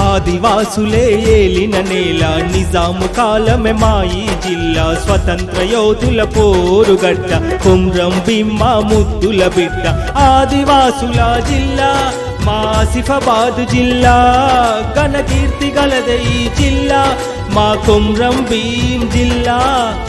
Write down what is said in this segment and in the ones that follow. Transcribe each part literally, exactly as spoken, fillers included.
ఆదివాసులే ఏలిన నేల నిజాము కాలమే మా ఈ జిల్లా స్వతంత్ర యోధుల పోరుగడ్డ కుమ్రం భీమ ముద్దుల బిడ్డ ఆదివాసుల జిల్లా మా ఆసిఫాబాద్ జిల్లా ఘన కీర్తి గలదే ఈ జిల్లా మా కుమ్రం భీం జిల్లా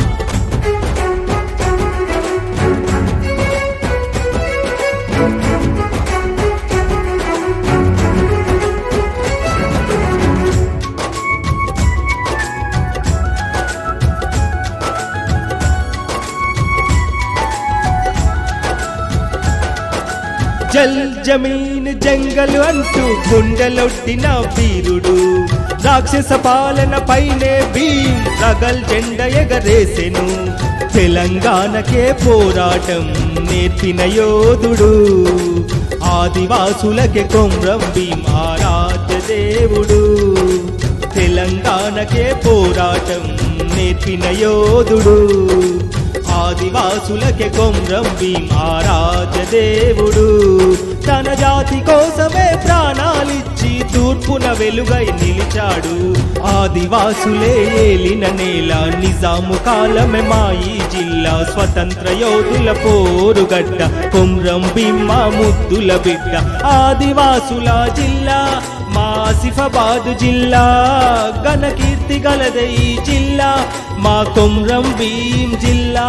జల్ జమీన్ జంగల్ అంటూ గుండెలొట్టిన వీరుడు రాక్షస పాలన పైనే భీం రగల్ జెండ ఎగరేసెను తెలంగాణకే పోరాటం నేర్పిన యోధుడు ఆదివాసులకే కుమ్రం భీం ఆరాధ్య దేవుడు తెలంగాణకే పోరాటం నేర్పిన యోధుడు ఆదివాసులకే కుమ్రం భీం ఆరాధ్య దేవుడు తన జాతి కోసమే ప్రాణాలిచ్చి తూర్పున వెలుగై నిలిచాడు ఆదివాసులే ఏలిన నేల నిజాము కాలమే మా ఈ జిల్లా స్వతంత్ర యోధుల పోరుగడ్డ కుమ్రం భీమ ముద్దుల బిడ్డ ఆదివాసుల జిల్లా మా ఆసిఫాబాద్ జిల్లా ఘన కీర్తి గలదే ఈ జిల్లా మా కుమ్రం భీం జిల్లా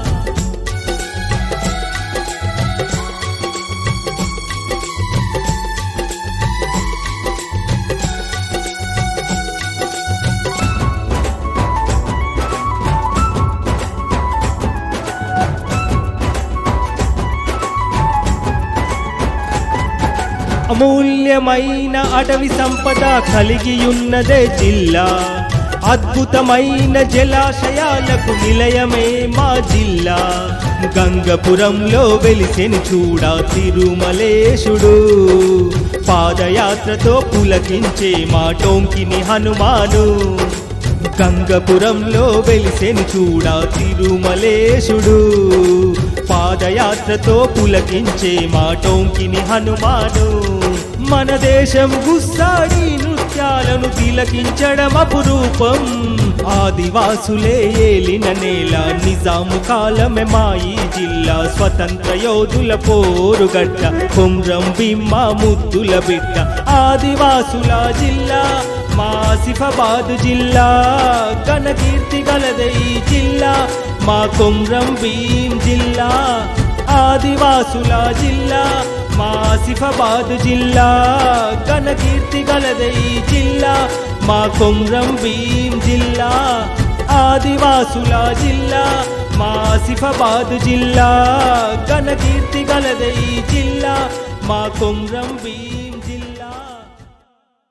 అమూల్యమైన అటవీ సంపద కలిగియున్నదే జిల్లా అద్భుతమైన జలాశయాలకు నిలయమే మా జిల్లా గంగపురంలో వెలిసెను చూడా తిరుమలేశుడు పాదయాత్రతో పులకించే మా టోంకిని హనుమాను గంగపురంలో వెలిసెను చూడా తిరుమలేశుడు పాదయాత్రతో పులకించే మా టోంకిని హనుమాను మన దేశం గుస్సాడి నృత్యాలను తిలకించడం అపురూపం ఆదివాసులే ఏలిన నేల నిజాము కాలమే మా ఈ జిల్లా స్వతంత్ర యోధుల పోరుగడ్డ కుమ్రం భీమ ముద్దుల బిడ్డ ఆదివాసుల జిల్లా మా ఆసిఫాబాద్ జిల్లా ఘన కీర్తి గలదే ఈ జిల్లా మా కుమ్రం భీం జిల్లా ఆదివాసుల జిల్లా మా ఆసిఫాబాద్ జిల్లా ఘన కీర్తి గలదే ఈ జిల్లా మా కుమ్రం భీం జిల్లా ఆదివాసుల జిల్లా మా ఆసిఫాబాద్ జిల్లా ఘన కీర్తి గలదే ఈ జిల్లా మా కుమ్రం భీం